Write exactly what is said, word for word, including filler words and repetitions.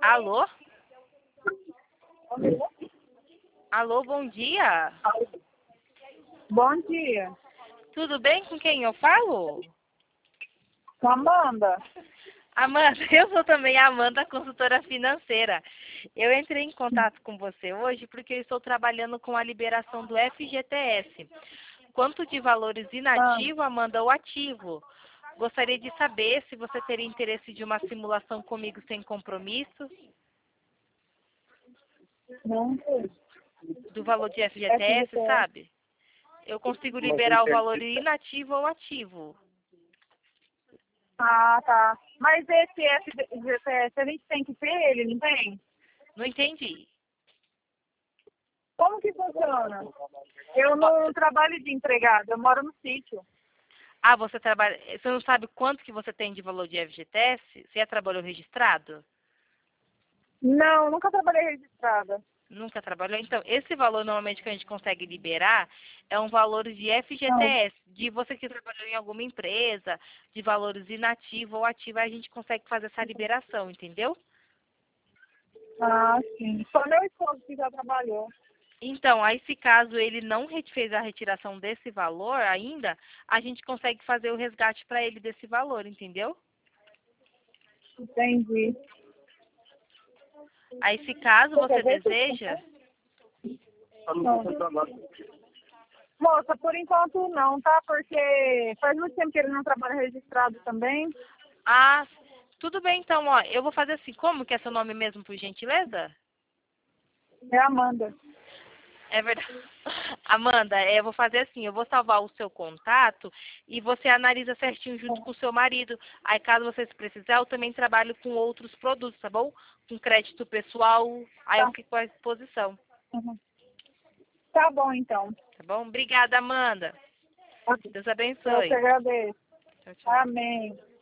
Alô? Alô, bom dia. Bom dia. Tudo bem? Com quem eu falo? Com a Amanda. Amanda, eu sou também a Amanda, consultora financeira. Eu entrei em contato com você hoje porque eu estou trabalhando com a liberação do F G T S. Quanto de valores inativo, Amanda, ou ativo? Gostaria de saber se você teria interesse de uma simulação comigo sem compromisso, Não sei. do valor de F G T S, sabe? Eu consigo liberar o valor inativo ou ativo. Ah, tá. Mas esse F G T S, a gente tem que ter ele, não tem? Não entendi. Como que funciona? Eu não trabalho de empregado, eu moro no sítio. Ah, você trabalha. Você não sabe quanto que você tem de valor de F G T S? Você já trabalhou registrado? Não, nunca trabalhei registrada. Nunca trabalhou? Então, esse valor normalmente que a gente consegue liberar é um valor de F G T Não. S, de você que trabalhou em alguma empresa, de valores inativo ou ativo, a gente consegue fazer essa liberação, entendeu? Ah, sim. Só meu esposo que já trabalhou. Então, aí se caso ele não re- fez a retiração desse valor ainda, a gente consegue fazer o resgate para ele desse valor, entendeu? Entendi. Aí se caso Você você quer ver? deseja, Não. Moça, por enquanto não, tá? Porque faz muito tempo que ele não trabalha registrado também. ah, tudo bem então, ó, eu vou fazer assim, como que é seu nome mesmo, por gentileza? É a Amanda. É verdade. Amanda, é, eu vou fazer assim, eu vou salvar o seu contato e você analisa certinho junto com o seu marido. Aí, caso você precisar, eu também trabalho com outros produtos, tá bom? Com crédito pessoal, aí eu Tá. fico à disposição, Uhum. Tá bom, então. tá bom? Obrigada, Amanda. Deus Eu te abençoe. agradeço. Tchau, tchau. Amém.